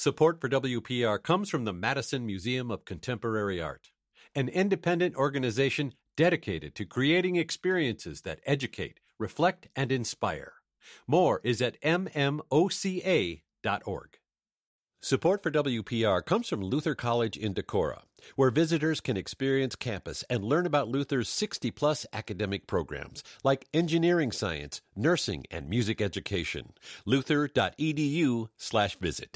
Support for WPR comes from the Madison Museum of Contemporary Art, an independent organization dedicated to creating experiences that educate, reflect, and inspire. More is at mmoca.org. Support for WPR comes from Luther College in Decorah, where visitors can experience campus and learn about Luther's 60-plus academic programs like engineering science, nursing, and music education. luther.edu/visit.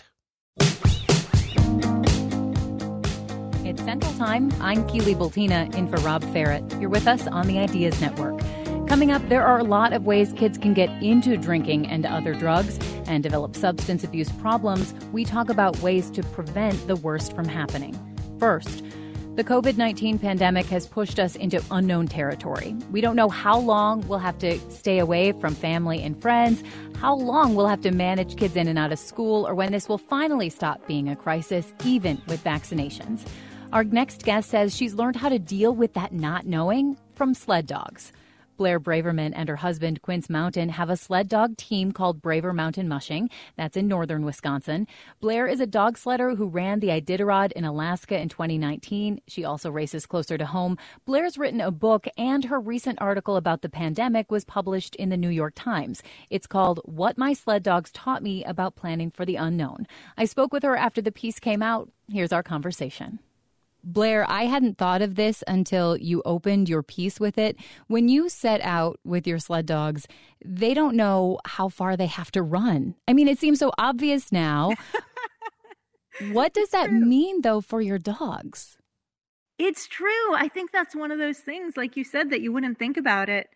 It's Central Time. I'm Keely Bultina in for Rob Ferret. You're with us on the Ideas Network. Coming up, there are a lot of ways kids can get into drinking and other drugs and develop substance abuse problems. We talk about ways to prevent the worst from happening. First, the COVID-19 pandemic has pushed us into unknown territory. We don't know how long we'll have to stay away from family and friends, how long we'll have to manage kids in and out of school, or when this will finally stop being a crisis, even with vaccinations. Our next guest says she's learned how to deal with that not knowing from sled dogs. Blair Braverman and her husband, Quince Mountain, have a sled dog team called Braver Mountain Mushing. That's in northern Wisconsin. Blair is a dog sledder who ran the Iditarod in Alaska in 2019. She also races closer to home. Blair's written a book, and her recent article about the pandemic was published in the New York Times. It's called What My Sled Dogs Taught Me About Planning for the Unknown. I spoke with her after the piece came out. Here's our conversation. Blair, I hadn't thought of this until you opened your piece with it. When you set out with your sled dogs, they don't know how far they have to run. I mean, it seems so obvious now. What does that mean, though, for your dogs? It's true. I think that's one of those things, like you said, that you wouldn't think about it,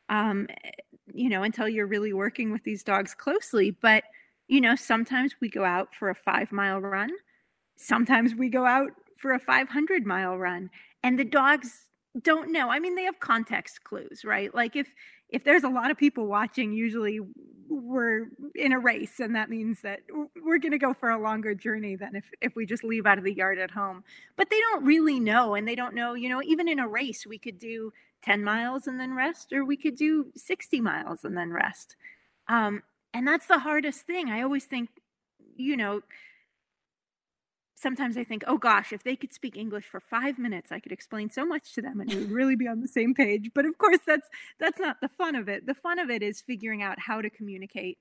until you're really working with these dogs closely. But, sometimes we go out for a 5-mile run. Sometimes we go out for a 500-mile run, and the dogs don't know. I mean, they have context clues, right? Like if there's a lot of people watching, usually we're in a race, and that means that we're going to go for a longer journey than if we just leave out of the yard at home. But they don't really know, and they don't know, even in a race, we could do 10 miles and then rest, or we could do 60 miles and then rest. And that's the hardest thing. I always think, sometimes I think, oh gosh, if they could speak English for 5 minutes, I could explain so much to them and we would really be on the same page. But of course, that's not the fun of it. The fun of it is figuring out how to communicate,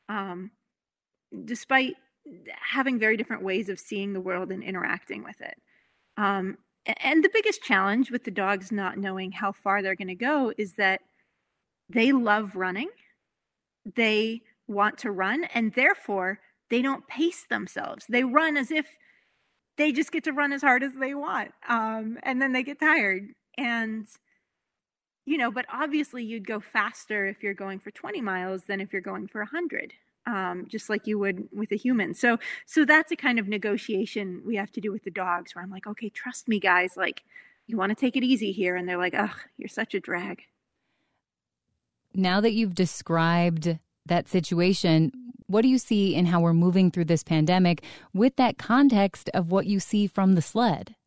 despite having very different ways of seeing the world and interacting with it. And the biggest challenge with the dogs not knowing how far they're going to go is that they love running. They want to run, and therefore they don't pace themselves. They run as if they just get to run as hard as they want. And then they get tired. And, but obviously you'd go faster if you're going for 20 miles than if you're going for 100, just like you would with a human. So that's a kind of negotiation we have to do with the dogs, where I'm like, okay, trust me, guys, like, you want to take it easy here. And they're like, ugh, you're such a drag. Now that you've described that situation, what do you see in how we're moving through this pandemic with that context of what you see from the sled?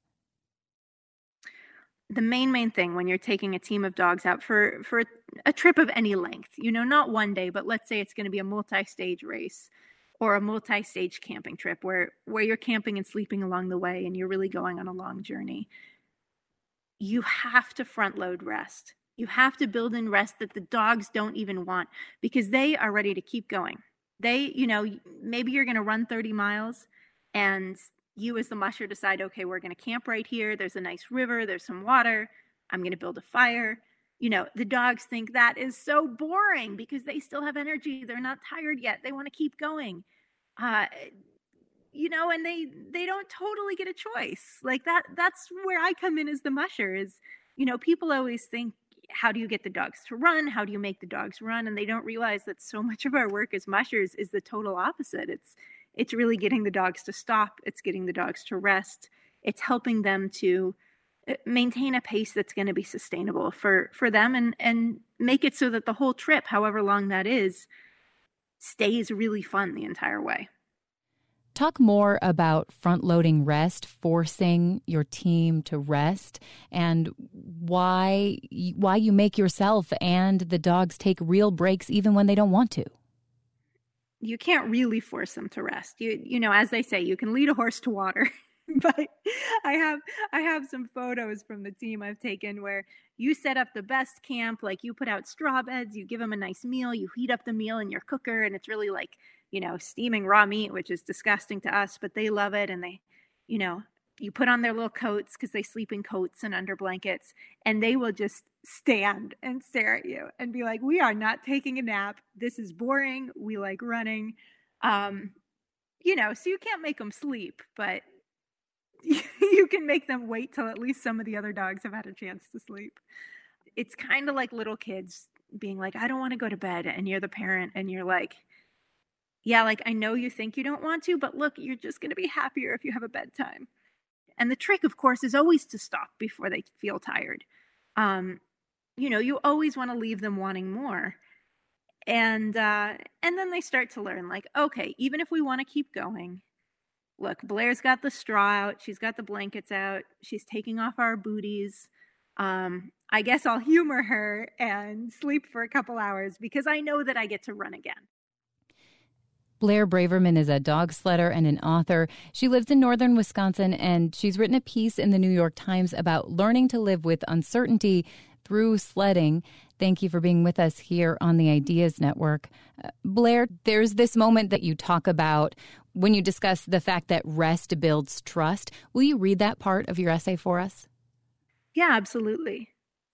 The main thing when you're taking a team of dogs out for a trip of any length, not one day, but let's say it's going to be a multi-stage race or a multi-stage camping trip where you're camping and sleeping along the way and you're really going on a long journey. You have to front load rest. You have to build in rest that the dogs don't even want, because they are ready to keep going. They, maybe you're going to run 30 miles and you as the musher decide, okay, we're going to camp right here. There's a nice river. There's some water. I'm going to build a fire. The dogs think that is so boring because they still have energy. They're not tired yet. They want to keep going. And they don't totally get a choice. Like that's where I come in as the musher is, people always think, how do you get the dogs to run? How do you make the dogs run? And they don't realize that so much of our work as mushers is the total opposite. It's really getting the dogs to stop. It's getting the dogs to rest. It's helping them to maintain a pace that's going to be sustainable for them and make it so that the whole trip, however long that is, stays really fun the entire way. Talk more about front-loading rest, forcing your team to rest, and why you make yourself and the dogs take real breaks even when they don't want to. you can't really force them to rest. You know, as they say, you can lead a horse to water. But I have some photos from the team I've taken where you set up the best camp, like you put out straw beds, you give them a nice meal, you heat up the meal in your cooker, and it's really like, you know, steaming raw meat, which is disgusting to us, but they love it. And they, you know, you put on their little coats because they sleep in coats and under blankets, and they will just stand and stare at you and be like, we are not taking a nap. This is boring. We like running. You know, so you can't make them sleep, but you can make them wait till at least some of the other dogs have had a chance to sleep. It's kind of like little kids being like, I don't want to go to bed. And you're the parent and you're like, yeah, like, I know you think you don't want to, but look, you're just going to be happier if you have a bedtime. And the trick, of course, is always to stop before they feel tired. You know, you always want to leave them wanting more. And then they start to learn, like, okay, even if we want to keep going, look, Blair's got the straw out. She's got the blankets out. She's taking off our booties. I guess I'll humor her and sleep for a couple hours because I know that I get to run again. Blair Braverman is a dog sledder and an author. She lives in northern Wisconsin, and she's written a piece in the New York Times about learning to live with uncertainty through sledding. Thank you for being with us here on the Ideas Network. Blair, there's this moment that you talk about when you discuss the fact that rest builds trust. Will you read that part of your essay for us? Yeah, absolutely.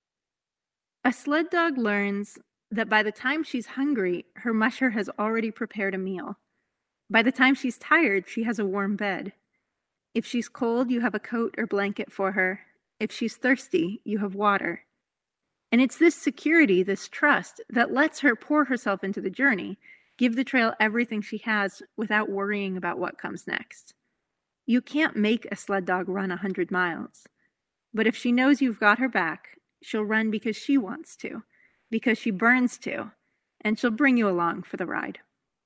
A sled dog learns that by the time she's hungry, her musher has already prepared a meal. By the time she's tired, she has a warm bed. If she's cold, you have a coat or blanket for her. If she's thirsty, you have water. And it's this security, this trust, that lets her pour herself into the journey, give the trail everything she has without worrying about what comes next. You can't make a sled dog run 100 miles. But if she knows you've got her back, she'll run because she wants to, because she burns to, and she'll bring you along for the ride.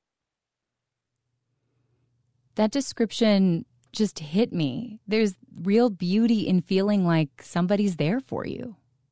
That description just hit me. There's real beauty in feeling like somebody's there for you.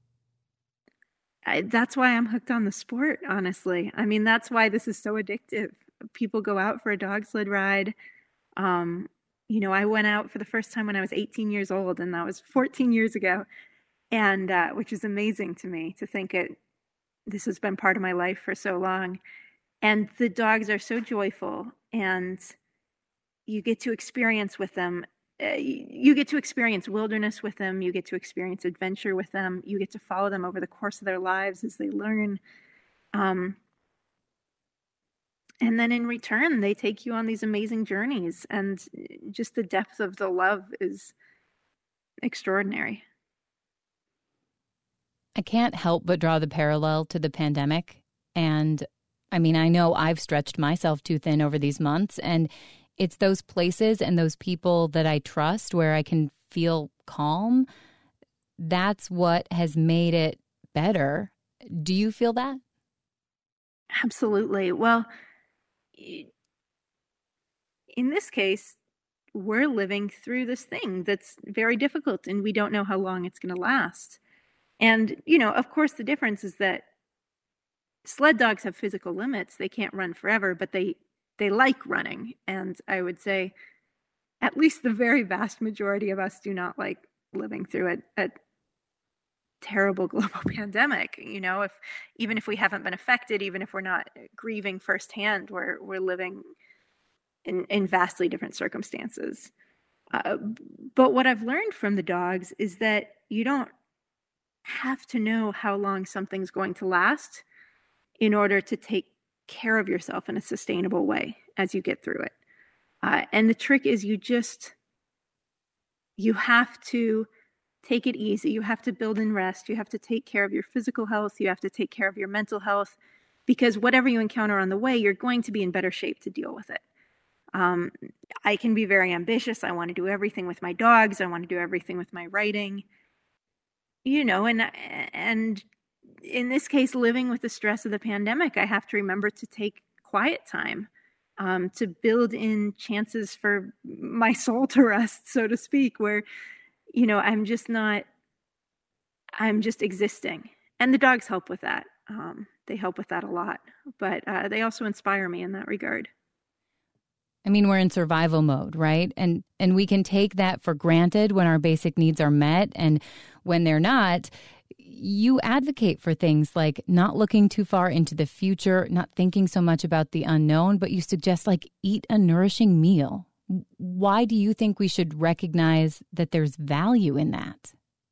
That's why I'm hooked on the sport, honestly. I mean, that's why this is so addictive. People go out for a dog sled ride. You know, I went out for the first time when I was 18 years old, and that was 14 years ago, and which is amazing to me to think this has been part of my life for so long. And the dogs are so joyful, and you get to experience with them. You get to experience wilderness with them. You get to experience adventure with them. You get to follow them over the course of their lives as they learn. And then in return, they take you on these amazing journeys. And just the depth of the love is extraordinary. I can't help but draw the parallel to the pandemic. And I mean, I know I've stretched myself too thin over these months, and it's those places and those people that I trust where I can feel calm. That's what has made it better. Do you feel that? Absolutely. Well, in this case, we're living through this thing that's very difficult, and we don't know how long it's going to last. And, you know, of course, the difference is that sled dogs have physical limits. They can't run forever, but they like running. And I would say at least the very vast majority of us do not like living through a terrible global pandemic. You know, even if we haven't been affected, even if we're not grieving firsthand, we're living in vastly different circumstances. But what I've learned from the dogs is that you don't have to know how long something's going to last in order to take care of yourself in a sustainable way as you get through it. And the trick is you have to take it easy. You have to build in rest. You have to take care of your physical health. You have to take care of your mental health, because whatever you encounter on the way, you're going to be in better shape to deal with it. I can be very ambitious. I want to do everything with my dogs. I want to do everything with my writing, you know, and in this case, living with the stress of the pandemic, I have to remember to take quiet time, to build in chances for my soul to rest, so to speak, where, you know, I'm just existing. And the dogs help with that. They help with that a lot, but they also inspire me in that regard. I mean, we're in survival mode, right? And we can take that for granted when our basic needs are met. And when they're not, you advocate for things like not looking too far into the future, not thinking so much about the unknown, but you suggest like eat a nourishing meal. Why do you think we should recognize that there's value in that?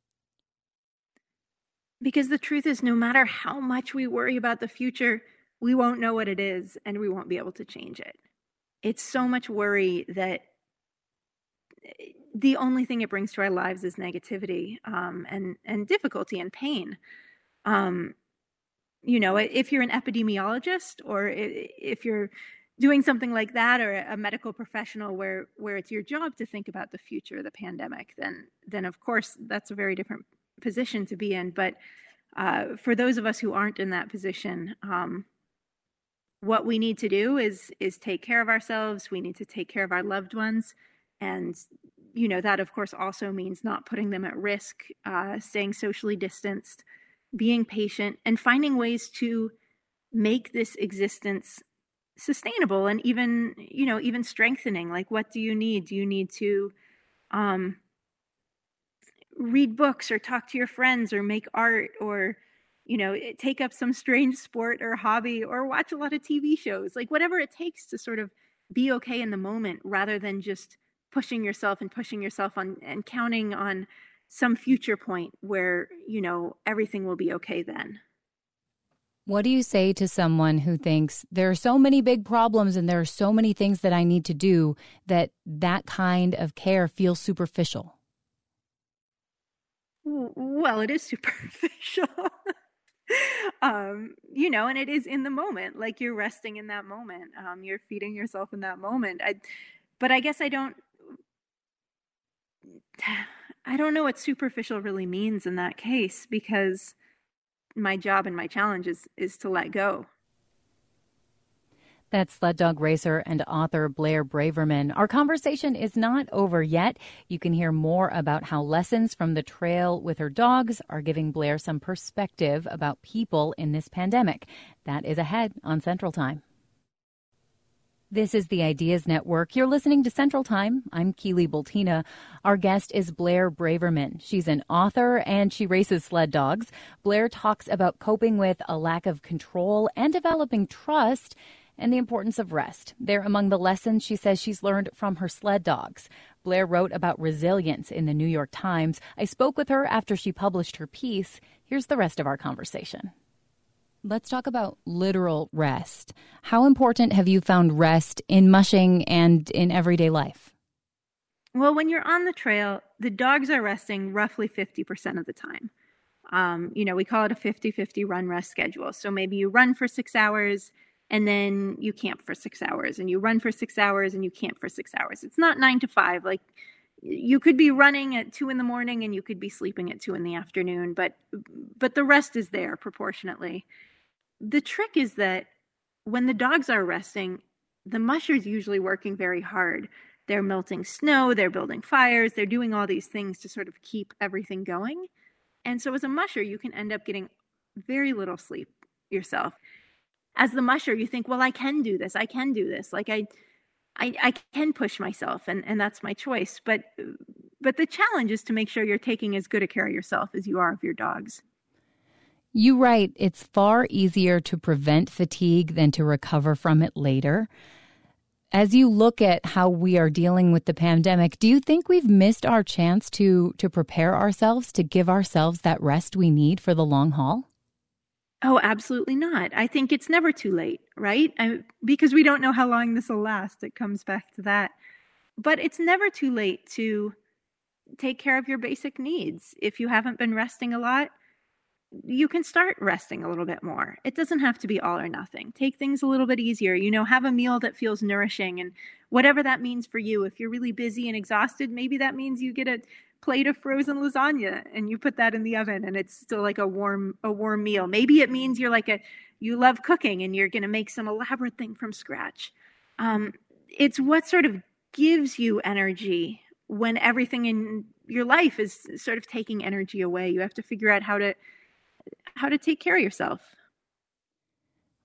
Because the truth is, no matter how much we worry about the future, we won't know what it is and we won't be able to change it. It's so much worry that the only thing it brings to our lives is negativity and difficulty and pain. If you're an epidemiologist or if you're doing something like that, or a medical professional where it's your job to think about the future of the pandemic, then of course that's a very different position to be in. But for those of us who aren't in that position, what we need to do is take care of ourselves. We need to take care of our loved ones. And, that of course also means not putting them at risk, staying socially distanced, being patient, and finding ways to make this existence sustainable and even strengthening. Like, what do you need? Do you need to read books or talk to your friends or make art or take up some strange sport or hobby or watch a lot of TV shows, like whatever it takes to sort of be okay in the moment, rather than just pushing yourself on and counting on some future point where, everything will be okay then. What do you say to someone who thinks there are so many big problems and there are so many things that I need to do that kind of care feels superficial? Well, it is superficial. And it is in the moment, like you're resting in that moment. You're feeding yourself in that moment. But I guess I don't know what superficial really means in that case, because my job and my challenge is to let go. That's sled dog racer and author Blair Braverman. Our conversation is not over yet. You can hear more about how lessons from the trail with her dogs are giving Blair some perspective about people in this pandemic. That is ahead on Central Time. This is the Ideas Network. You're listening to Central Time. I'm Keely Bultina. Our guest is Blair Braverman. She's an author and she races sled dogs. Blair talks about coping with a lack of control and developing trust and the importance of rest. They're among the lessons she says she's learned from her sled dogs. Blair wrote about resilience in the New York Times. I spoke with her after she published her piece. Here's the rest of our conversation. Let's talk about literal rest. How important have you found rest in mushing and in everyday life? Well, when you're on the trail, the dogs are resting roughly 50% of the time. We call it a 50-50 run-rest schedule. So maybe you run for 6 hours and then you camp for 6 hours, and you run for 6 hours and you camp for 6 hours. It's not 9 to 5. Like, you could be running at 2 a.m. and you could be sleeping at 2 p.m, but the rest is there proportionately. The trick is that when the dogs are resting, the musher's usually working very hard. They're melting snow, they're building fires, they're doing all these things to sort of keep everything going. And so as a musher, you can end up getting very little sleep yourself. As the musher, you think, well, I can do this. Like I can push myself, and that's my choice. But the challenge is to make sure you're taking as good a care of yourself as you are of your dogs. You write, it's far easier to prevent fatigue than to recover from it later. As you look at how we are dealing with the pandemic, do you think we've missed our chance to prepare ourselves, to give ourselves that rest we need for the long haul? Oh, absolutely not. I think it's never too late, right? Because we don't know how long this will last. It comes back to that. But it's never too late to take care of your basic needs. If you haven't been resting a lot, you can start resting a little bit more. It doesn't have to be all or nothing. Take things a little bit easier. Have a meal that feels nourishing, and whatever that means for you. If you're really busy and exhausted, maybe that means you get a plate of frozen lasagna and you put that in the oven and it's still like a warm meal. Maybe it means you love cooking and you're going to make some elaborate thing from scratch. It's what sort of gives you energy when everything in your life is sort of taking energy away. You have to figure out how to take care of yourself.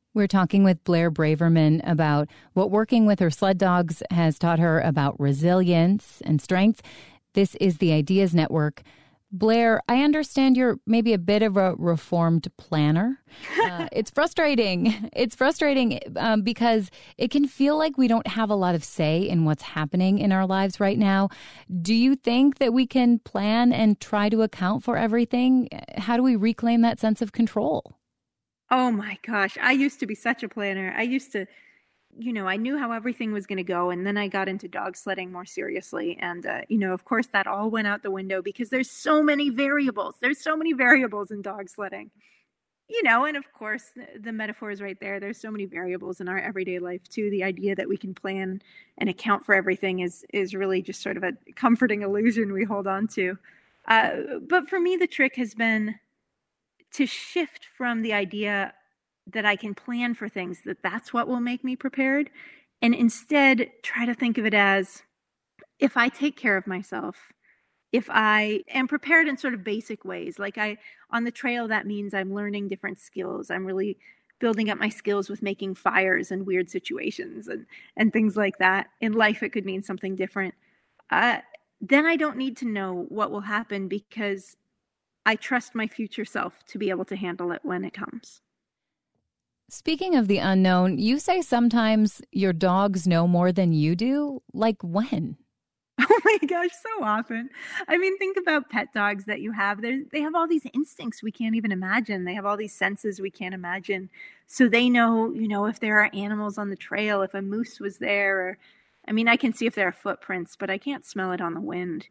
We're talking with Blair Braverman about what working with her sled dogs has taught her about resilience and strength. This is the Ideas Network. Blair, I understand you're maybe a bit of a reformed planner. It's frustrating. It's frustrating because it can feel like we don't have a lot of say in what's happening in our lives right now. Do you think that we can plan and try to account for everything? How do we reclaim that sense of control? Oh my gosh, I used to be such a planner. I used to, I knew how everything was going to go. And then I got into dog sledding more seriously. And, of course, that all went out the window because there's so many variables. There's so many variables in dog sledding. And of course, the metaphor is right there. There's so many variables in our everyday life, too. The idea that we can plan and account for everything is really just sort of a comforting illusion we hold on to. But for me, the trick has been to shift from the idea that I can plan for things, that's what will make me prepared, and instead try to think of it as, if I take care of myself, if I am prepared in sort of basic ways, like on the trail, that means I'm learning different skills. I'm really building up my skills with making fires in weird situations and things like that. In life, it could mean something different. Then I don't need to know what will happen because I trust my future self to be able to handle it when it comes. Speaking of the unknown, you say sometimes your dogs know more than you do. Like when? Oh my gosh, so often. I mean, think about pet dogs that you have. They have all these instincts we can't even imagine. They have all these senses we can't imagine. So they know, if there are animals on the trail, if a moose was there. Or, I can see if there are footprints, but I can't smell it on the wind.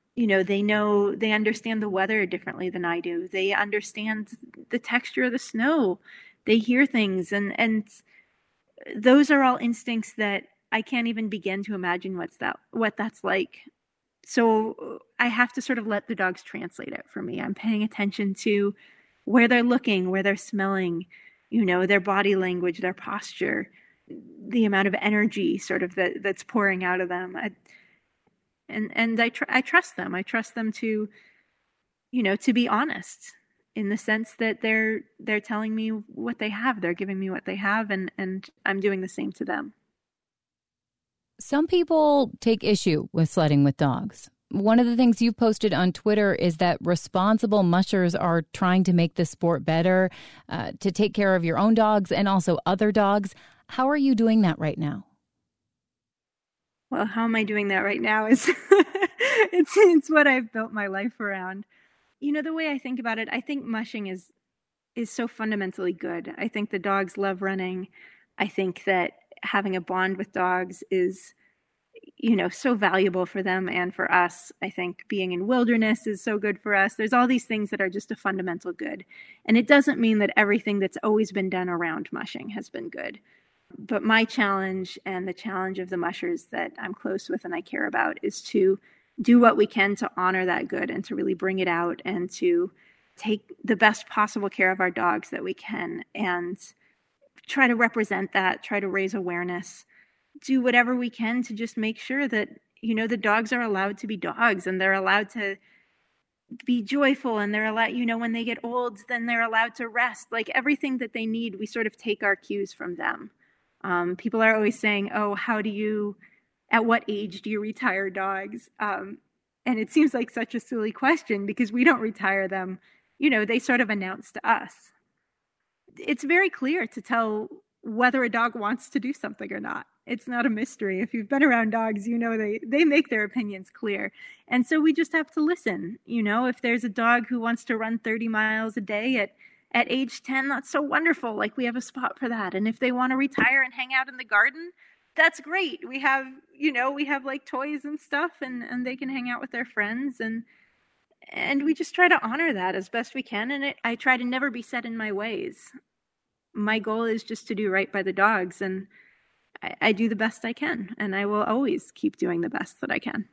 They understand the weather differently than I do. They understand the texture of the snow. They hear things, and those are all instincts that I can't even begin to imagine what that's like. So I have to sort of let the dogs translate it for me. I'm paying attention to where they're looking, where they're smelling, their body language, their posture, the amount of energy sort of that's pouring out of them. I trust them. I trust them to be honest, in the sense that they're telling me what they have. They're giving me what they have, and I'm doing the same to them. Some people take issue with sledding with dogs. One of the things you've posted on Twitter is that responsible mushers are trying to make the sport better, to take care of your own dogs and also other dogs. How are you doing that right now? Well, how am I doing that right now is it's what I've built my life around. The way I think about it, I think mushing is so fundamentally good. I think the dogs love running. I think that having a bond with dogs is, so valuable for them and for us. I think being in wilderness is so good for us. There's all these things that are just a fundamental good. And it doesn't mean that everything that's always been done around mushing has been good. But my challenge and the challenge of the mushers that I'm close with and I care about is to do what we can to honor that good and to really bring it out and to take the best possible care of our dogs that we can and try to represent that, try to raise awareness, do whatever we can to just make sure that, the dogs are allowed to be dogs and they're allowed to be joyful and they're allowed, when they get old, then they're allowed to rest. Like everything that they need, we sort of take our cues from them. People are always saying, oh, at what age do you retire dogs? And it seems like such a silly question because we don't retire them. They sort of announce to us. It's very clear to tell whether a dog wants to do something or not. It's not a mystery. If you've been around dogs, they make their opinions clear. And so we just have to listen. If there's a dog who wants to run 30 miles a day at age 10, that's so wonderful. Like we have a spot for that. And if they want to retire and hang out in the garden, that's great. We have like toys and stuff and they can hang out with their friends and we just try to honor that as best we can. And I try to never be set in my ways. My goal is just to do right by the dogs, and I do the best I can, and I will always keep doing the best that I can.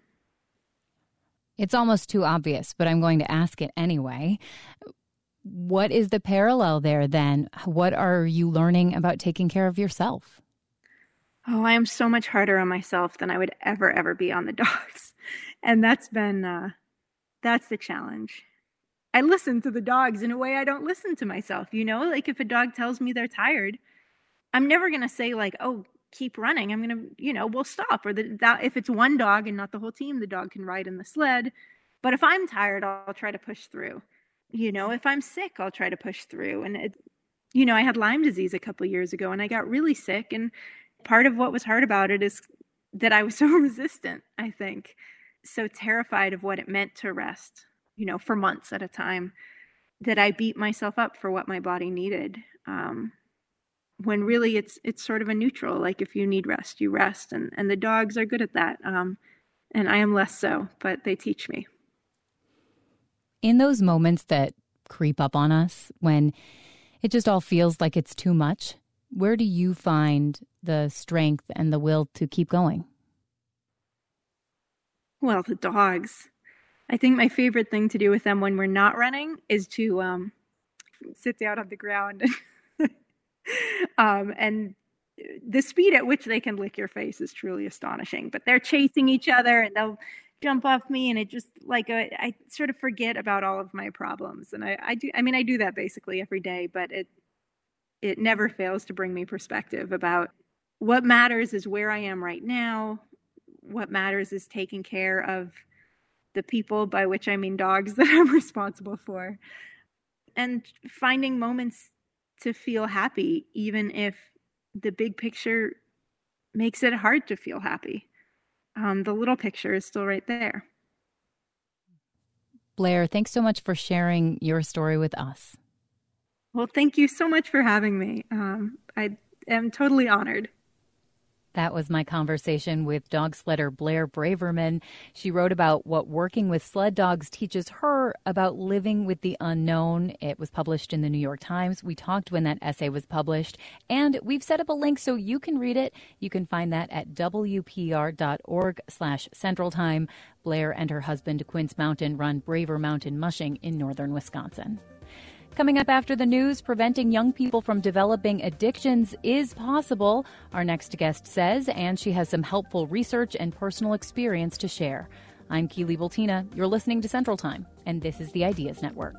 It's almost too obvious, but I'm going to ask it anyway. What is the parallel there then? What are you learning about taking care of yourself? Oh, I am so much harder on myself than I would ever be on the dogs. And that's the challenge. I listen to the dogs in a way I don't listen to myself. Like if a dog tells me they're tired, I'm never going to say like, oh, keep running. I'm going to, we'll stop. Or if it's one dog and not the whole team, the dog can ride in the sled. But if I'm tired, I'll try to push through. If I'm sick, I'll try to push through. And, I had Lyme disease a couple of years ago and I got really sick. And part of what was hard about it is that I was so resistant, I think, so terrified of what it meant to rest, for months at a time, that I beat myself up for what my body needed. When really it's sort of a neutral, like if you need rest, you rest. And the dogs are good at that. And I am less so, but they teach me. In those moments that creep up on us, when it just all feels like it's too much, where do you find the strength and the will to keep going? Well, the dogs. I think my favorite thing to do with them when we're not running is to sit down on the ground. And the speed at which they can lick your face is truly astonishing. But they're chasing each other and they'll jump off me, and it just I sort of forget about all of my problems. And I do that basically every day, but it never fails to bring me perspective about what matters is where I am right now. What matters is taking care of the people, by which I mean dogs, that I'm responsible for, and finding moments to feel happy, even if the big picture makes it hard to feel happy. The little picture is still right there. Blair, thanks so much for sharing your story with us. Well, thank you so much for having me. I am totally honored. That was my conversation with dog sledder Blair Braverman. She wrote about what working with sled dogs teaches her about living with the unknown. It was published in the New York Times. We talked when that essay was published, and we've set up a link so you can read it. You can find that at wpr.org/Central Time. Blair and her husband, Quince Mountain, run Braver Mountain Mushing in northern Wisconsin. Coming up after the news, preventing young people from developing addictions is possible, our next guest says, and she has some helpful research and personal experience to share. I'm Keely Bultina. You're listening to Central Time, and this is the Ideas Network.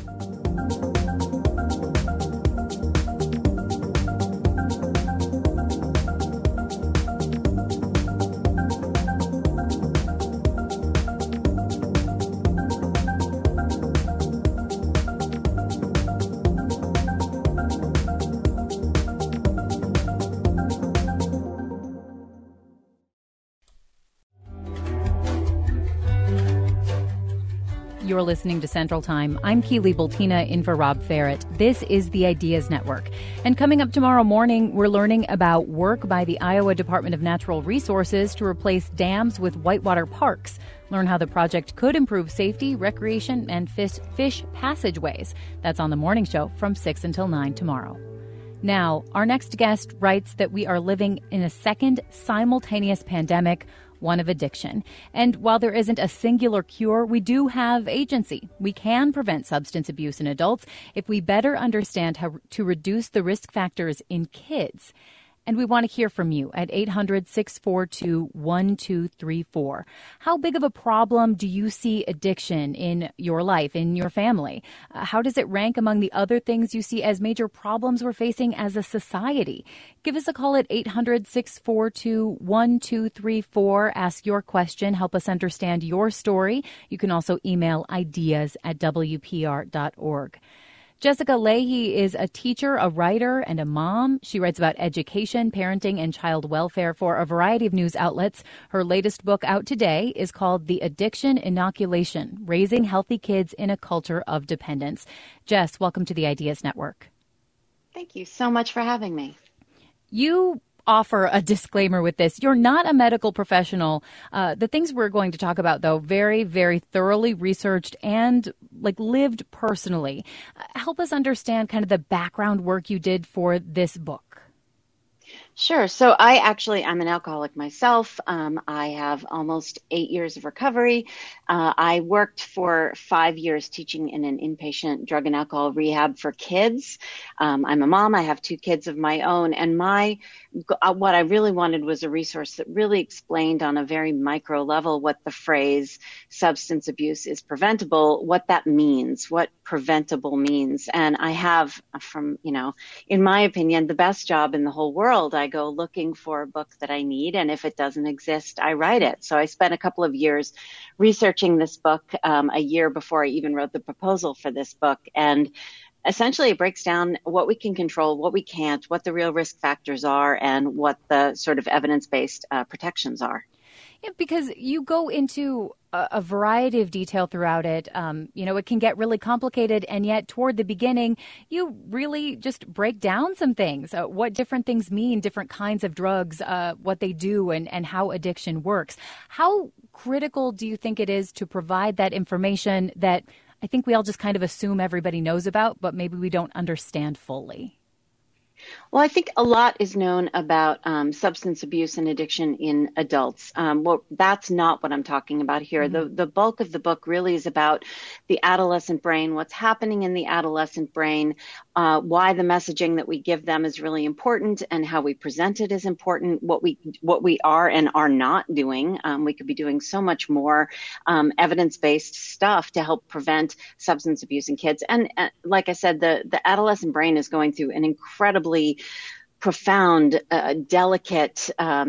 You're listening to Central Time. I'm Keely Bultina in for Rob Ferret. This is the Ideas Network. And coming up tomorrow morning, we're learning about work by the Iowa Department of Natural Resources to replace dams with whitewater parks. Learn how the project could improve safety, recreation, and fish passageways. That's on the morning show from 6 until 9 tomorrow. Now, our next guest writes that we are living in a second simultaneous pandemic, one of addiction. And while there isn't a singular cure, we do have agency. We can prevent substance abuse in adults if we better understand how to reduce the risk factors in kids. And we want to hear from you at 800-642-1234. How big of a problem do you see addiction in your life, in your family? How does it rank among the other things you see as major problems we're facing as a society? Give us a call at 800-642-1234. Ask your question. Help us understand your story. You can also email ideas@wpr.org. Jessica Leahy is a teacher, a writer, and a mom. She writes about education, parenting, and child welfare for a variety of news outlets. Her latest book out today is called The Addiction Inoculation: Raising Healthy Kids in a Culture of Dependence. Jess, welcome to the Ideas Network. Thank you so much for having me. You offer a disclaimer with this. You're not a medical professional. The things we're going to talk about, though, very, very thoroughly researched and lived personally. Help us understand kind of the background work you did for this book. Sure. So I'm an alcoholic myself. I have almost 8 years of recovery. I worked for 5 years teaching in an inpatient drug and alcohol rehab for kids. I'm a mom. I have two kids of my own. And what I really wanted was a resource that really explained on a very micro level what the phrase substance abuse is preventable, what that means, what preventable means. And I have in my opinion, the best job in the whole world. I go looking for a book that I need, and if it doesn't exist, I write it. So I spent a couple of years researching this book, a year before I even wrote the proposal for this book. And essentially, it breaks down what we can control, what we can't, what the real risk factors are, and what the sort of evidence-based protections are. Yeah, because you go into a variety of detail throughout it. It can get really complicated, and yet toward the beginning, you really just break down some things, what different things mean, different kinds of drugs, what they do, and how addiction works. How critical do you think it is to provide that information that I think we all just kind of assume everybody knows about, but maybe we don't understand fully? Well, I think a lot is known about substance abuse and addiction in adults. That's not what I'm talking about here. Mm-hmm. The bulk of the book really is about the adolescent brain, what's happening in the adolescent brain, why the messaging that we give them is really important, and how we present it is important, what we are and are not doing. We could be doing so much more evidence-based stuff to help prevent substance abuse in kids. And like I said, the adolescent brain is going through an incredibly profound, delicate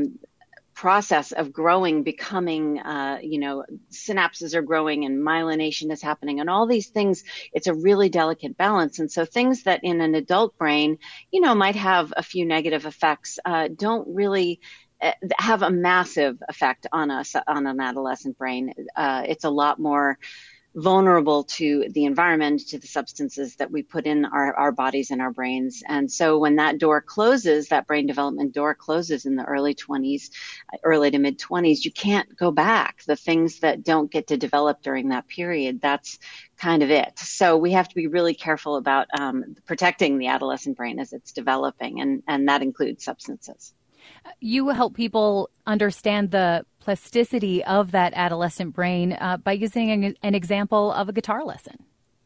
process of growing, becoming, synapses are growing and myelination is happening and all these things. It's a really delicate balance. And so things that in an adult brain, might have a few negative effects, don't really have a massive effect on an adolescent brain. It's a lot more vulnerable to the environment, to the substances that we put in our bodies and our brains. And so when that door closes, that brain development door closes in the early to mid 20s, you can't go back. The things that don't get to develop during that period, that's kind of it. So we have to be really careful about protecting the adolescent brain as it's developing, and that includes substances. You help people understand the plasticity of that adolescent brain by using an example of a guitar lesson.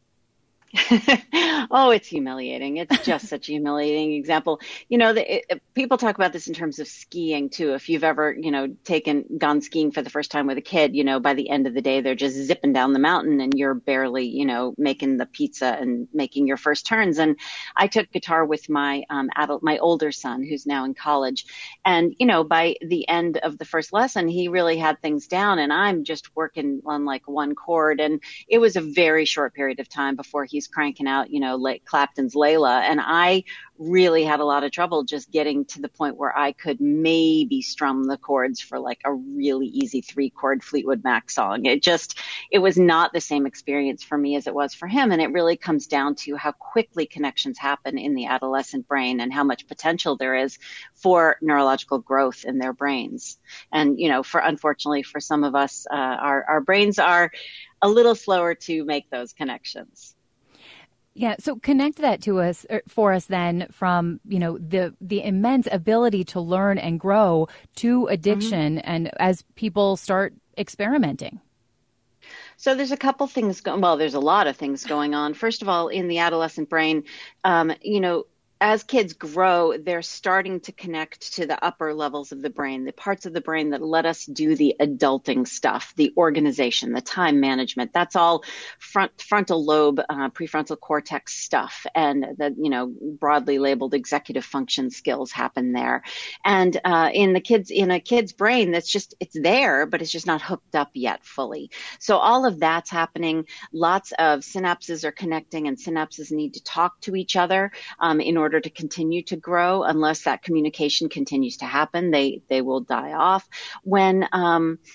Oh, it's humiliating. It's just such a humiliating example. People talk about this in terms of skiing too. If you've ever, gone skiing for the first time with a kid, by the end of the day, they're just zipping down the mountain and you're barely, making the pizza and making your first turns. And I took guitar with my older son, who's now in college. And, by the end of the first lesson, he really had things down, and I'm just working on like one chord. And it was a very short period of time before he's cranking out, Clapton's Layla. And I really had a lot of trouble just getting to the point where I could maybe strum the chords for like a really easy 3-chord Fleetwood Mac song. It was not the same experience for me as it was for him. And it really comes down to how quickly connections happen in the adolescent brain and how much potential there is for neurological growth in their brains. And, unfortunately for some of us, our brains are a little slower to make those connections. Yeah. So connect that for us then from, the immense ability to learn and grow to addiction, mm-hmm. and as people start experimenting. So there's a couple things there's a lot of things going on. First of all, in the adolescent brain, as kids grow, they're starting to connect to the upper levels of the brain, the parts of the brain that let us do the adulting stuff, the organization, the time management. That's all frontal lobe, prefrontal cortex stuff. And the, broadly labeled executive function skills happen there. And in a kid's brain, it's there, but it's just not hooked up yet fully. So all of that's happening. Lots of synapses are connecting, and synapses need to talk to each other in order to continue to grow. Unless that communication continues to happen, they will die off. When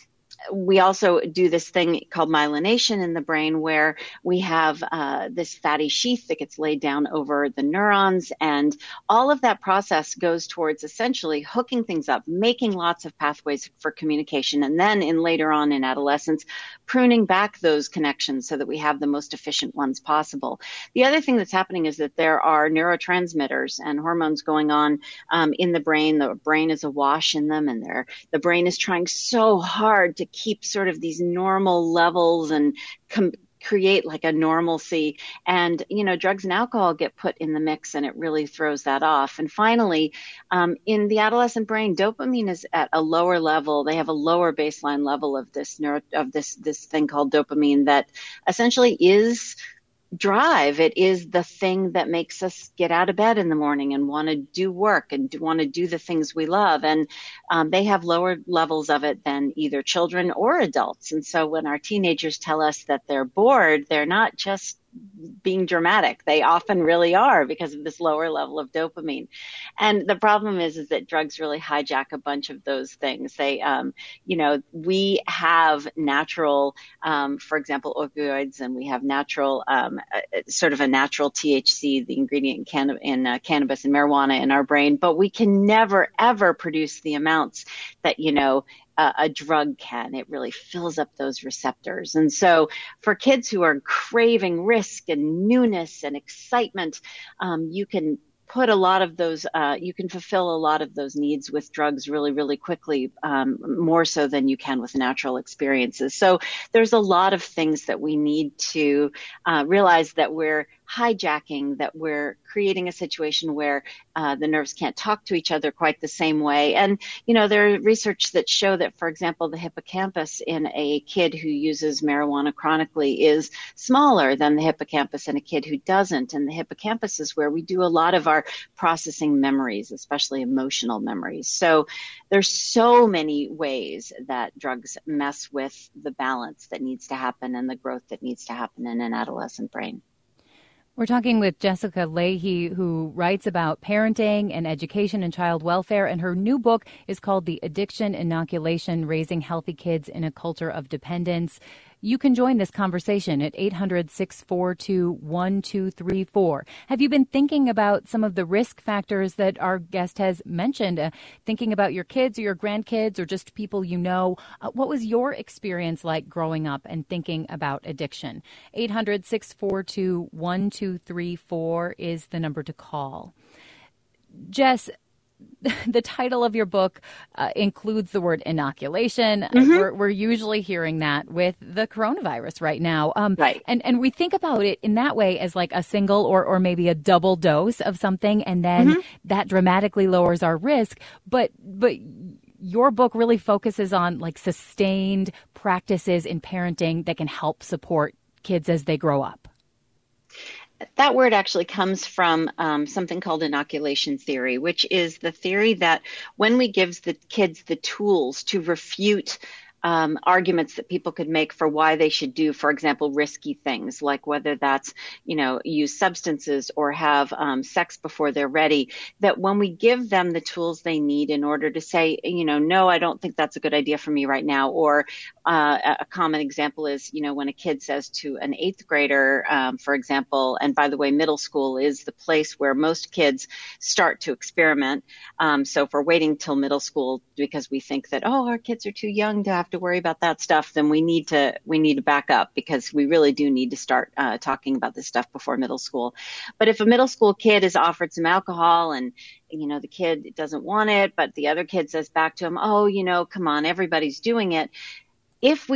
we also do this thing called myelination in the brain, where we have this fatty sheath that gets laid down over the neurons, and all of that process goes towards essentially hooking things up, making lots of pathways for communication, and then later on in adolescence, pruning back those connections so that we have the most efficient ones possible. The other thing that's happening is that there are neurotransmitters and hormones going on in the brain. The brain is awash in them, and the brain is trying so hard to keep sort of these normal levels and create like a normalcy. And, drugs and alcohol get put in the mix, and it really throws that off. And finally, in the adolescent brain, dopamine is at a lower level. They have a lower baseline level of this this thing called dopamine that essentially is drive. It is the thing that makes us get out of bed in the morning and want to do work and want to do the things we love. And they have lower levels of it than either children or adults. And so when our teenagers tell us that they're bored, they're not just being dramatic. They often really are, because of this lower level of dopamine. And the problem is that drugs really hijack a bunch of those things. They, we have natural, for example, opioids, and we have natural, sort of a natural THC, the ingredient in cannabis and marijuana in our brain, but we can never, ever produce the amounts that, a drug can. It really fills up those receptors. And so for kids who are craving risk and newness and excitement, you can put a lot of those, you can fulfill a lot of those needs with drugs really, really quickly, more so than you can with natural experiences. So there's a lot of things that we need to realize that we're hijacking, that we're creating a situation where the nerves can't talk to each other quite the same way. And, there are research that show that, for example, the hippocampus in a kid who uses marijuana chronically is smaller than the hippocampus in a kid who doesn't. And the hippocampus is where we do a lot of our processing memories, especially emotional memories. So there's so many ways that drugs mess with the balance that needs to happen and the growth that needs to happen in an adolescent brain. We're talking with Jessica Lahey, who writes about parenting and education and child welfare, and her new book is called The Addiction Inoculation: Raising Healthy Kids in a Culture of Dependence. You can join this conversation at 800-642-1234. Have you been thinking about some of the risk factors that our guest has mentioned? Thinking about your kids or your grandkids or just people you know? What was your experience like growing up and thinking about addiction? 800-642-1234 is the number to call. Jess, the title of your book includes the word inoculation. Mm-hmm. We're usually hearing that with the coronavirus right now. Right. And we think about it in that way as like a single or maybe a double dose of something, and then that dramatically lowers our risk. But your book really focuses on like sustained practices in parenting that can help support kids as they grow up. That word actually comes from something called inoculation theory, which is the theory that when we give the kids the tools to refute arguments that people could make for why they should do, for example, risky things, like whether that's, use substances or have sex before they're ready, that when we give them the tools they need in order to say, no, I don't think that's a good idea for me right now. Or a common example is, when a kid says to an 8th grader, for example, and by the way, middle school is the place where most kids start to experiment. So if we're waiting till middle school because we think that, our kids are too young to have to worry about that stuff, then we need to back up, because we really do need to start talking about this stuff before middle school. But if a middle school kid is offered some alcohol and the kid doesn't want it, but the other kid says back to him, come on, everybody's doing it. If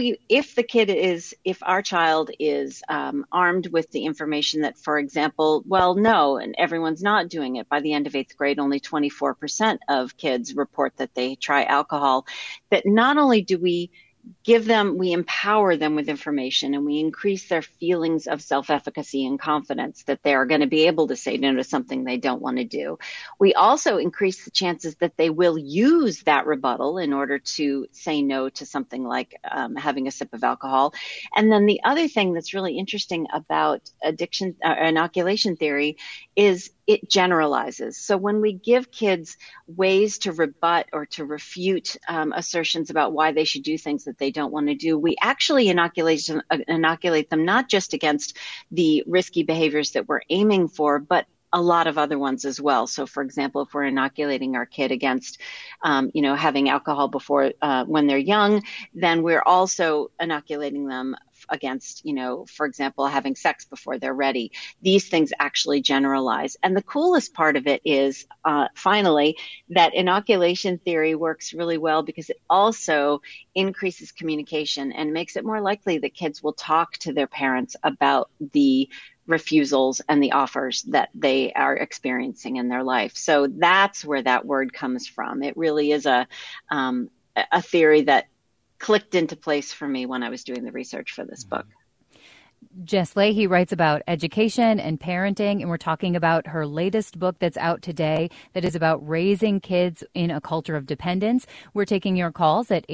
our child is armed with the information that, for example, no, and everyone's not doing it. By the end of 8th grade, only 24% of kids report that they try alcohol. That not only do we we empower them with information, and we increase their feelings of self-efficacy and confidence that they are going to be able to say no to something they don't want to do. We also increase the chances that they will use that rebuttal in order to say no to something like having a sip of alcohol. And then the other thing that's really interesting about inoculation theory is it generalizes. So when we give kids ways to rebut or to refute assertions about why they should do things that that they don't want to do, we actually inoculate them not just against the risky behaviors that we're aiming for, but a lot of other ones as well. So, for example, if we're inoculating our kid against, having alcohol before when they're young, then we're also inoculating them against, for example, having sex before they're ready. These things actually generalize. And the coolest part of it is, finally, that inoculation theory works really well because it also increases communication and makes it more likely that kids will talk to their parents about the refusals and the offers that they are experiencing in their life. So that's where that word comes from. It really is a theory that clicked into place for me when I was doing the research for this book. Jess Lahey writes about education and parenting, and we're talking about her latest book that's out today that is about raising kids in a culture of dependence. We're taking your calls at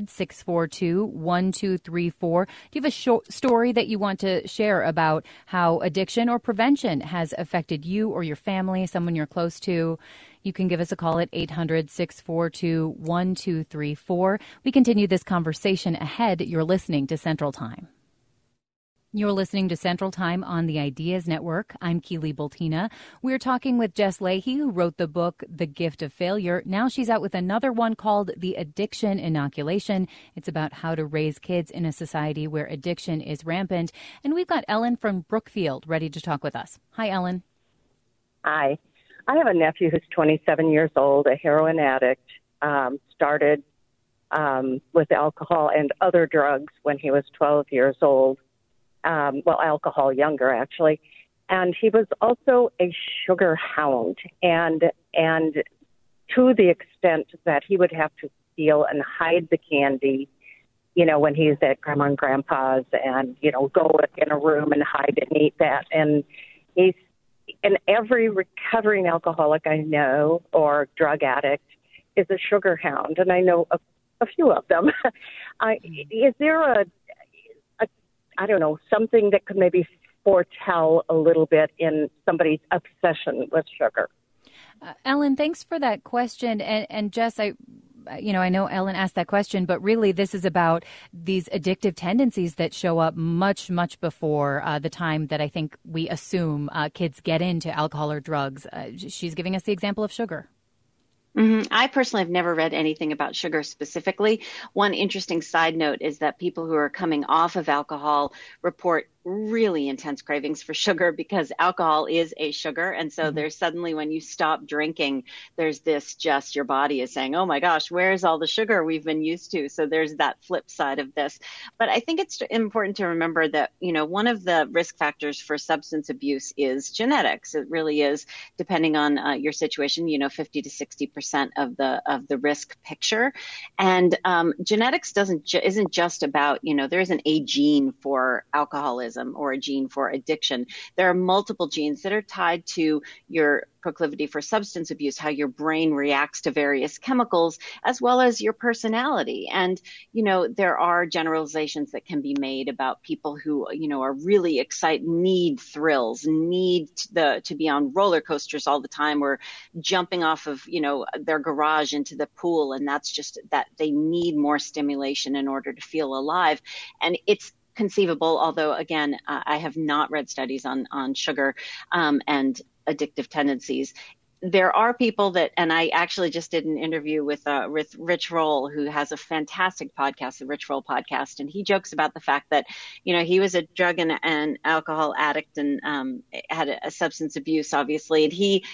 800-642-1234. Do you have a short story that you want to share about how addiction or prevention has affected you or your family, someone you're close to? You can give us a call at 800-642-1234. We continue this conversation ahead. You're listening to Central Time. You're listening to Central Time on the Ideas Network. I'm Keely Bultina. We're talking with Jess Lahey, who wrote the book, The Gift of Failure. Now she's out with another one called The Addiction Inoculation. It's about how to raise kids in a society where addiction is rampant. And we've got Ellen from Brookfield ready to talk with us. Hi, Ellen. Hi. I have a nephew who's 27 years old, a heroin addict, started with alcohol and other drugs when he was 12 years old. Alcohol younger, actually. And he was also a sugar hound, and to the extent that he would have to steal and hide the candy, when he's at Grandma and Grandpa's and, go in a room and hide and eat that. And every recovering alcoholic I know or drug addict is a sugar hound, and I know a few of them. Is there I don't know, something that could maybe foretell a little bit in somebody's obsession with sugar? Ellen, thanks for that question. And Jess, I know Ellen asked that question, but really this is about these addictive tendencies that show up much, much before the time that I think we assume kids get into alcohol or drugs. She's giving us the example of sugar. Mm-hmm. I personally have never read anything about sugar specifically. One interesting side note is that people who are coming off of alcohol report really intense cravings for sugar because alcohol is a sugar. And so there's suddenly, when you stop drinking, there's this just your body is saying, oh my gosh, where's all the sugar we've been used to? So there's that flip side of this. But I think it's important to remember that, one of the risk factors for substance abuse is genetics. It really is, depending on your situation, 50 to 60% of the risk picture. And genetics isn't just about, there isn't a gene for alcoholism or a gene for addiction. There are multiple genes that are tied to your proclivity for substance abuse, how your brain reacts to various chemicals, as well as your personality. And, there are generalizations that can be made about people who, are really excited, need thrills, need to be on roller coasters all the time or jumping off of, their garage into the pool. And that's just that they need more stimulation in order to feel alive. And it's conceivable, although again, I have not read studies on sugar and addictive tendencies. There are people that, and I actually just did an interview with Rich Roll, who has a fantastic podcast, the Rich Roll podcast, and he jokes about the fact that, he was a drug and alcohol addict and had a substance abuse, obviously, and he,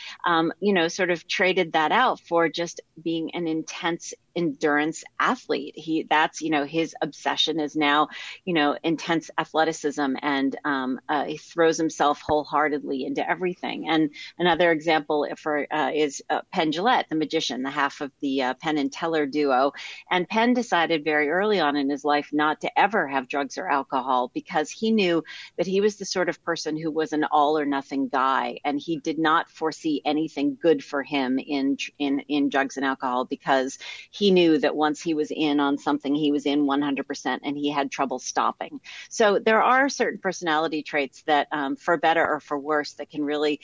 sort of traded that out for just being an intense endurance athlete. That's his obsession is now, intense athleticism, and he throws himself wholeheartedly into everything. And another example is Penn Jillette, the magician, the half of the Penn and Teller duo. And Penn decided very early on in his life not to ever have drugs or alcohol because he knew that he was the sort of person who was an all or nothing guy, and he did not foresee anything good for him in drugs and alcohol because he knew that once he was in on something, he was in 100% and he had trouble stopping. So there are certain personality traits that, for better or for worse, that can really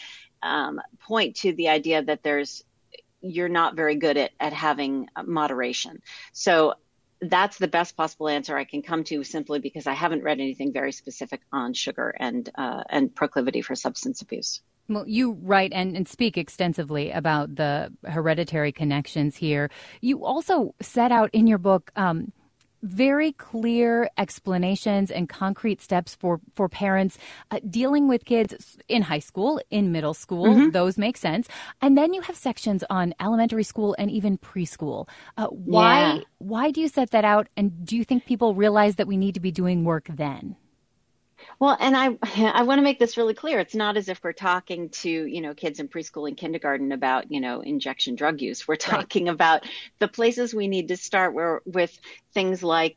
point to the idea that you're not very good at having moderation. So that's the best possible answer I can come to, simply because I haven't read anything very specific on sugar and proclivity for substance abuse. Well, you write and speak extensively about the hereditary connections here. You also set out in your book very clear explanations and concrete steps for parents dealing with kids in high school, in middle school. Mm-hmm. Those make sense. And then you have sections on elementary school and even preschool. Why do you set that out? And do you think people realize that we need to be doing work then? Well, and I want to make this really clear. It's not as if we're talking to, kids in preschool and kindergarten about, injection drug use. We're talking about the places we need to start with things like,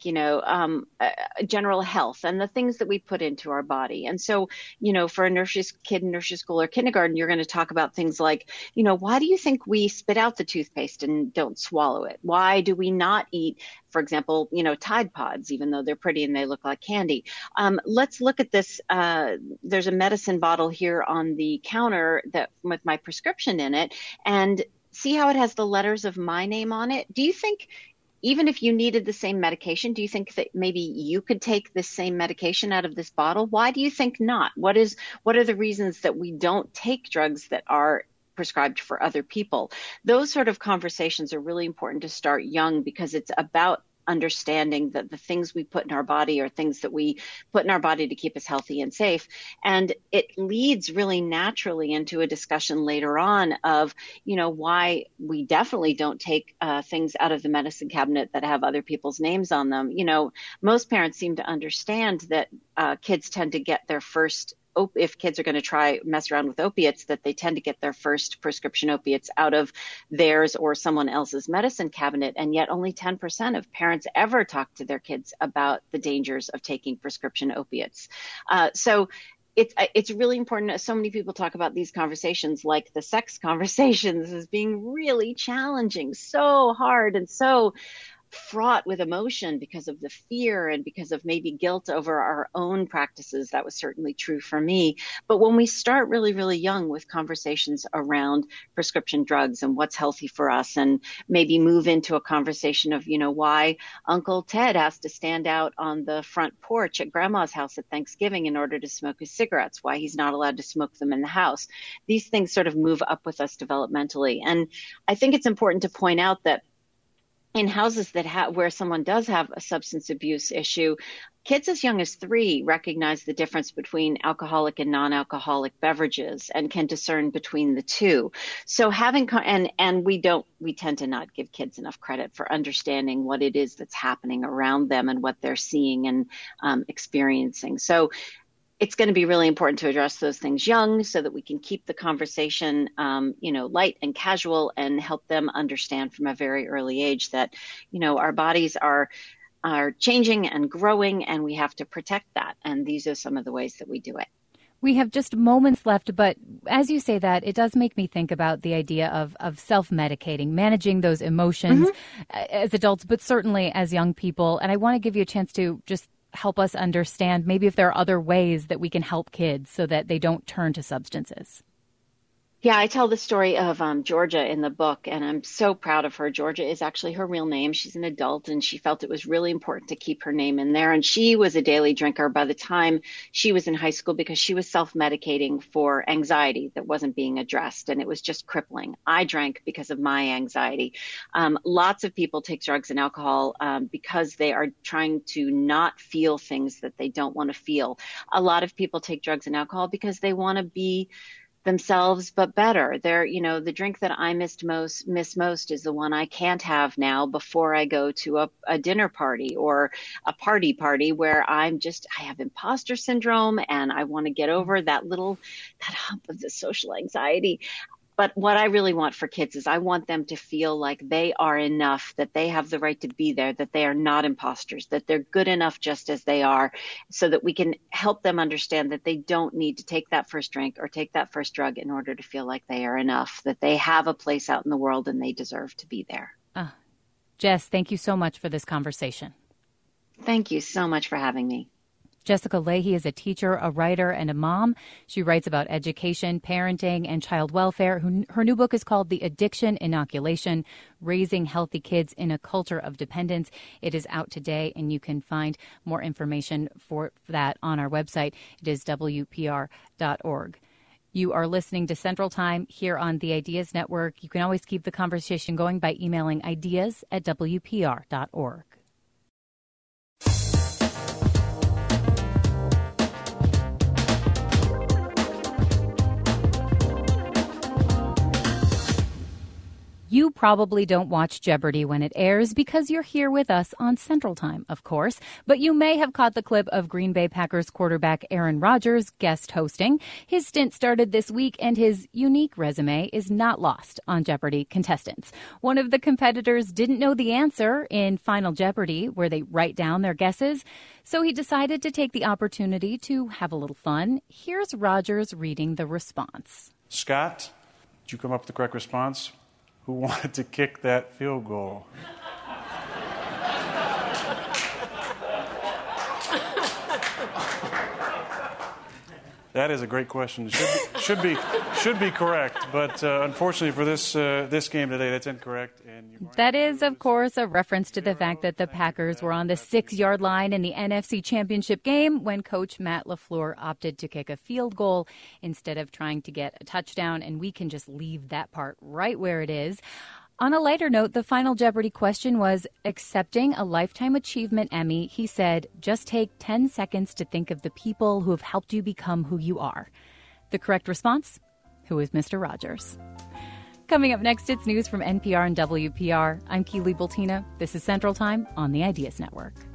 general health and the things that we put into our body. And so, for a kid in nursery school or kindergarten, you're going to talk about things like, why do you think we spit out the toothpaste and don't swallow it? Why do we not eat, for example, Tide Pods, even though they're pretty and they look like candy? Let's look at this. There's a medicine bottle here on the counter that with my prescription in it, and see how it has the letters of my name on it. Do you think, even if you needed the same medication, do you think that maybe you could take this same medication out of this bottle? Why do you think not? What are the reasons that we don't take drugs that are prescribed for other people? Those sort of conversations are really important to start young, because it's about understanding that the things we put in our body are things that we put in our body to keep us healthy and safe. And it leads really naturally into a discussion later on of, why we definitely don't take things out of the medicine cabinet that have other people's names on them. Most parents seem to understand that kids tend to get their first, if kids are going to mess around with opiates, that they tend to get their first prescription opiates out of theirs or someone else's medicine cabinet. And yet only 10% of parents ever talk to their kids about the dangers of taking prescription opiates. So it's really important. So many people talk about these conversations, like the sex conversations, as being really challenging, so hard and so fraught with emotion because of the fear and because of maybe guilt over our own practices. That was certainly true for me. But when we start really, really young with conversations around prescription drugs and what's healthy for us, and maybe move into a conversation of, why Uncle Ted has to stand out on the front porch at Grandma's house at Thanksgiving in order to smoke his cigarettes, why he's not allowed to smoke them in the house. These things sort of move up with us developmentally. And I think it's important to point out that in houses that where someone does have a substance abuse issue, kids as young as 3 recognize the difference between alcoholic and non-alcoholic beverages and can discern between the two. So we tend to not give kids enough credit for understanding what it is that's happening around them and what they're seeing and experiencing. So it's going to be really important to address those things young, so that we can keep the conversation, light and casual, and help them understand from a very early age that, our bodies are changing and growing, and we have to protect that. And these are some of the ways that we do it. We have just moments left, but as you say that, it does make me think about the idea of self-medicating, managing those emotions as adults, but certainly as young people. And I want to give you a chance to just help us understand maybe if there are other ways that we can help kids so that they don't turn to substances. Yeah, I tell the story of Georgia in the book, and I'm so proud of her. Georgia is actually her real name. She's an adult, and she felt it was really important to keep her name in there. And she was a daily drinker by the time she was in high school, because she was self-medicating for anxiety that wasn't being addressed, and it was just crippling. I drank because of my anxiety. Lots of people take drugs and alcohol because they are trying to not feel things that they don't want to feel. A lot of people take drugs and alcohol because they want to be themselves, but better. The drink that I miss most is the one I can't have now before I go to a dinner party or a party where I have imposter syndrome, and I want to get over that hump of the social anxiety. But what I really want for kids is I want them to feel like they are enough, that they have the right to be there, that they are not imposters, that they're good enough just as they are, so that we can help them understand that they don't need to take that first drink or take that first drug in order to feel like they are enough, that they have a place out in the world and they deserve to be there. Jess, thank you so much for this conversation. Thank you so much for having me. Jessica Leahy is a teacher, a writer, and a mom. She writes about education, parenting, and child welfare. Her new book is called The Addiction Inoculation, Raising Healthy Kids in a Culture of Dependence. It is out today, and you can find more information for that on our website. It is WPR.org. You are listening to Central Time here on the Ideas Network. You can always keep the conversation going by emailing ideas@WPR.org. You probably don't watch Jeopardy when it airs because you're here with us on Central Time, of course. But you may have caught the clip of Green Bay Packers quarterback Aaron Rodgers guest hosting. His stint started this week, and his unique resume is not lost on Jeopardy contestants. One of the competitors didn't know the answer in Final Jeopardy, where they write down their guesses. So he decided to take the opportunity to have a little fun. Here's Rodgers reading the response. Scott, did you come up with the correct response? Who wanted to kick that field goal? That is a great question. Should be correct, but unfortunately for this game today, that's incorrect. And that is, of course, a reference to the fact that the Packers were on the 6-yard line in the NFC Championship game when Coach Matt LaFleur opted to kick a field goal instead of trying to get a touchdown, and we can just leave that part right where it is. On a lighter note, the Final Jeopardy question was accepting a Lifetime Achievement Emmy. He said, just take 10 seconds to think of the people who have helped you become who you are. The correct response? Who is Mr. Rodgers? Coming up next, it's news from NPR and WPR. I'm Keely Bultina. This is Central Time on the Ideas Network.